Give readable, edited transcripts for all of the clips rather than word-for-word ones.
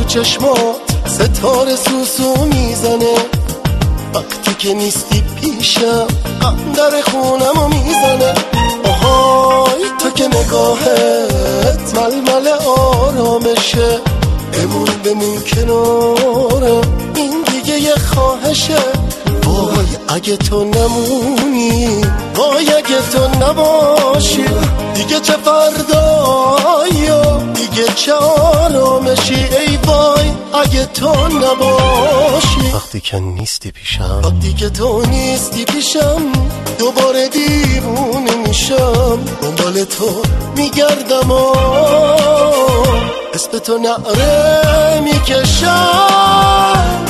چشمات ستاره سوسو میزنه، وقتی که نیستی پیشم غم در خونمو میزنه. آهای تو که نگاهت ململ آرامشه، بمون کنارم، این دیگه یه خواهشه. وای اگه تو نمونی، وای اگه تو نباشی، دیگه چه فردایی و دیگه چه آرامشی. ای وای اگه تو نباشی، وقتی که نیستی پیشم، وقتی که تو نیستی پیشم، دوباره دیوونه میشم، دنبال تو میگردم و اسم تو نعره میکشم.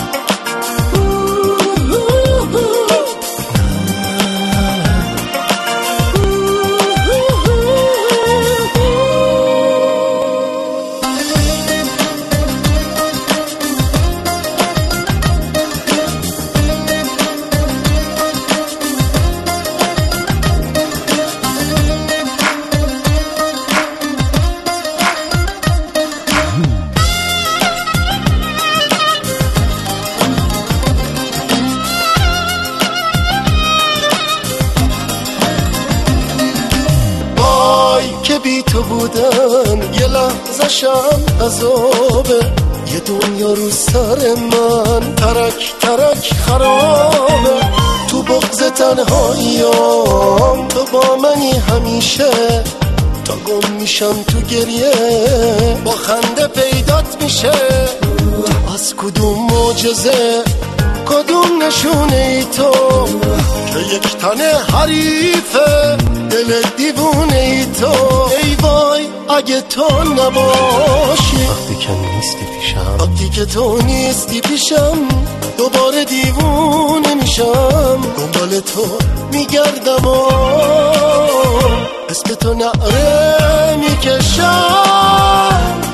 که بی تو بودن یه لحظه شم عذابه، یه دنیا رو سر من ترک ترک خرابه. تو بغض تنهاییام تو با منی همیشه، تا گم میشم تو گریه با خنده پیدات میشه. تو از کدوم معجزه، کدوم نشونه ای تو که یک تنه حریفه دل دیوونه ای تو. ای وای اگه تو نباشی، وقتی که نیستی پیشم، وقتی که تو نیستی پیشم، دوباره دیوونه میشم، دنبال تو میگردم و اسم تو نعره میکشم.